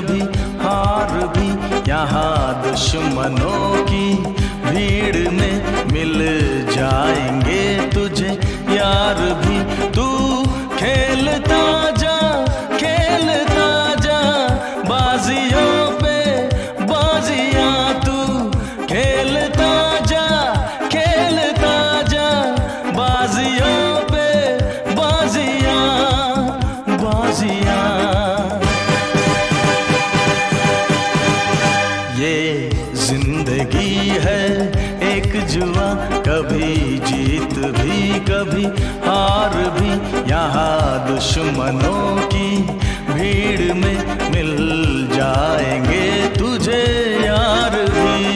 कभी हार भी यहाँ दुश्मनों की भीड़ में मिल जाएंगे तुझे यार भी। तू खेलता जा बाजियों पे बाजियां, तू खेलता जा बाजियों पे बाजियां। ये जिंदगी है एक जुआ, कभी जीत भी कभी हार भी, यहाँ दुश्मनों की भीड़ में मिल जाएंगे तुझे यार भी।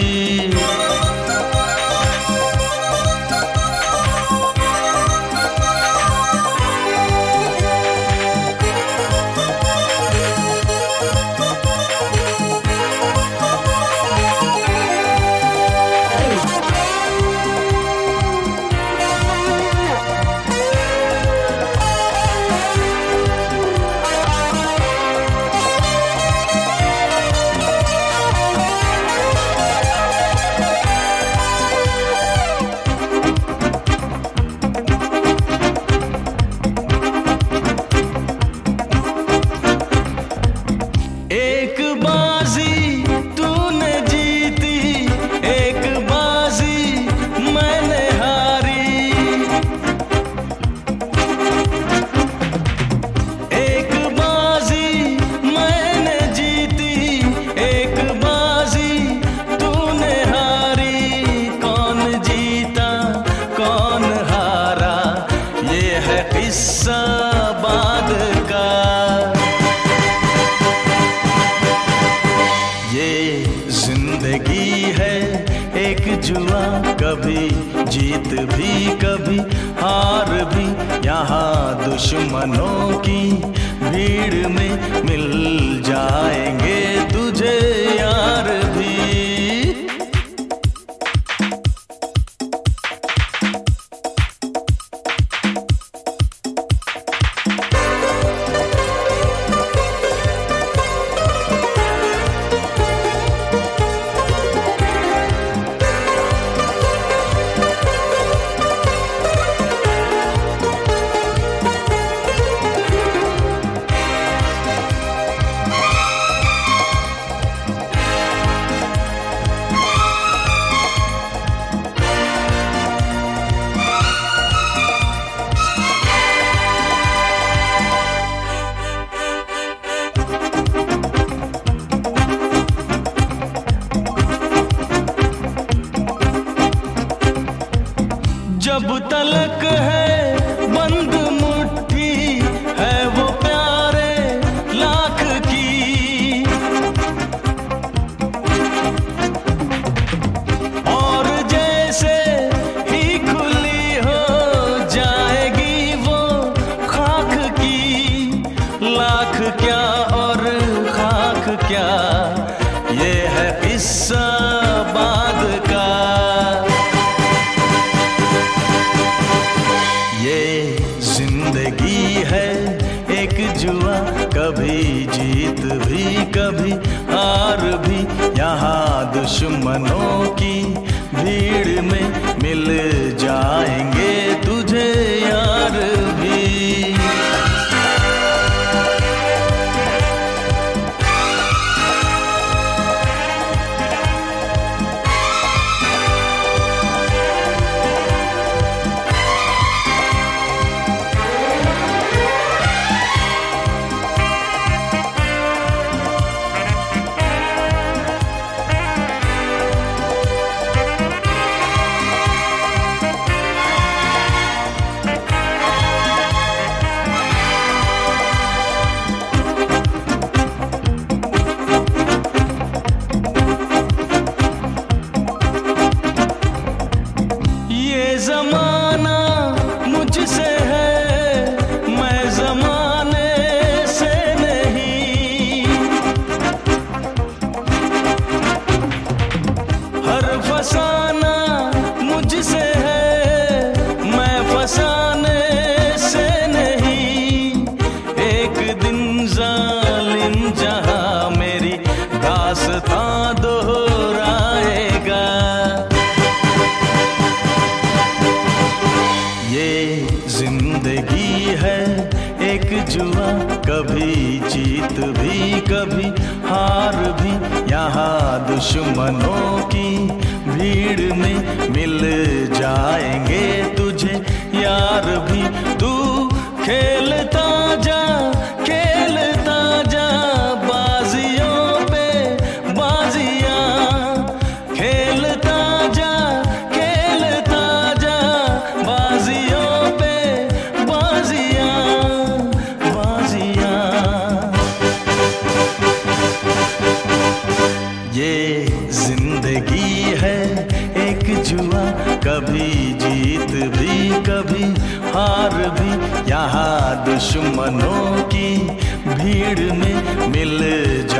एक बाजी तूने जीती, एक बाजी मैंने हारी। एक बाजी मैंने जीती, एक बाजी तूने हारी। कौन जीता कौन हारा, ये है किस्सा बाद का। ये जिंदगी है एक जुआ, कभी जीत भी कभी हार भी, यहाँ दुश्मनों की भीड़ में मिल जाएंगे तुझे यार भी। जब तलक है बंद मुट्ठी है वो प्यारे लाख की, और जैसे ही खुली हो जाएगी वो खाक की। लाख क्या और खाक क्या, ये है किस्सा बाद का। ये जिंदगी है एक जुआ, कभी जीत भी कभी हार भी, यहाँ दुश्मनों की भीड़ में मिल जाएंगे तुझे यार भी। दुश्मनों की भीड़ में मिल जाएंगे तुझे यार भी। तू खेलता जा बाजियों पे बाजियां, खेलता जा बाजियों पे बाजियां। ये जिंदगी है एक जुआ, कभी जीत भी कभी हार भी। यहाँ दुश्मनों की भीड़ में मिल